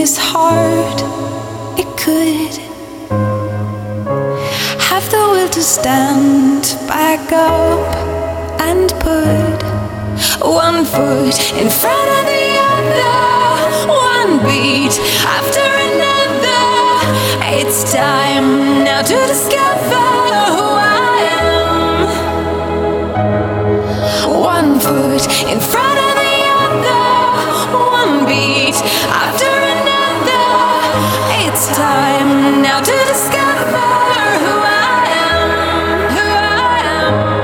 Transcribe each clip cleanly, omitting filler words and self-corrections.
this heart, it could have the will to stand back up and put one foot in front of the other, one beat after another. It's time now to discover who I am. One foot in front of the other, one beat after another. It's time now to discover who I am, who I am.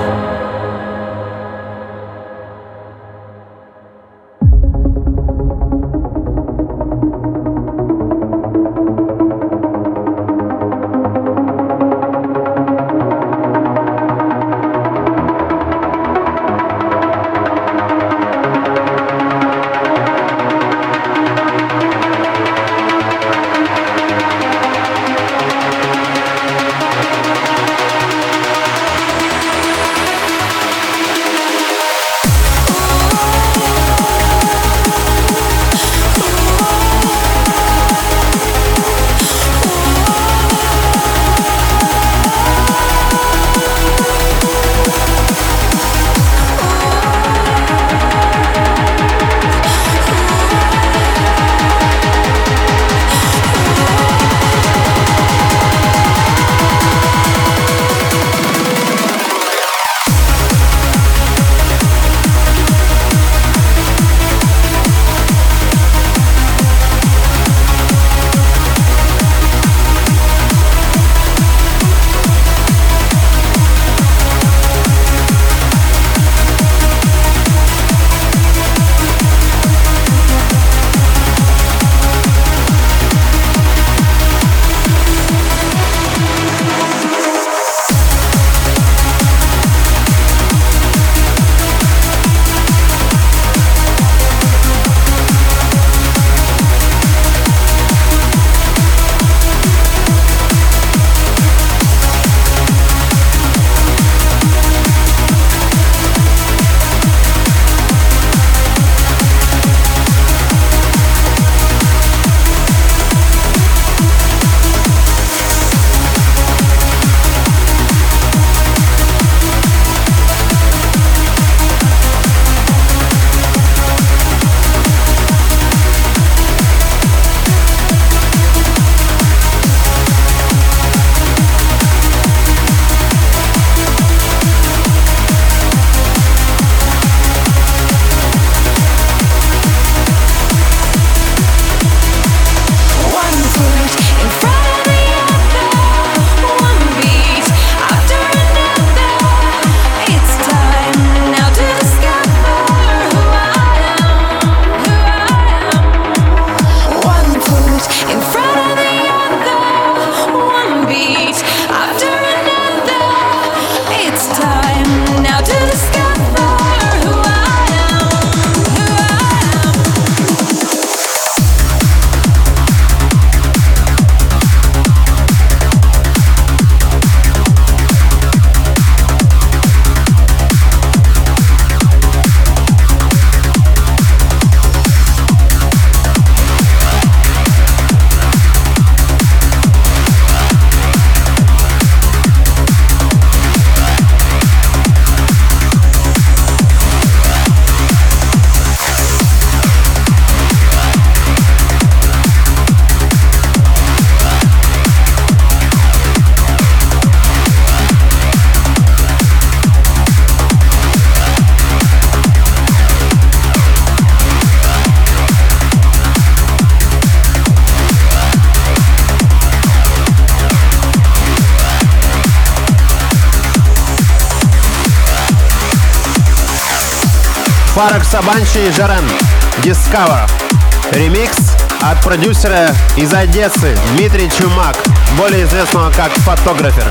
Фарак Сабанши и Жарен Discover. Ремикс от продюсера из Одессы Дмитрий Чумак, более известного как Фотографер.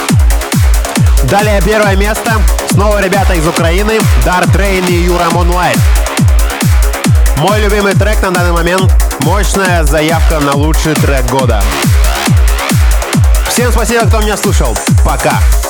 Далее первое место. Снова ребята из Украины. Дарт Рейн и Юра Мунлайт. Мой любимый трек на данный момент. Мощная заявка на лучший трек года. Всем спасибо, кто меня слушал. Пока.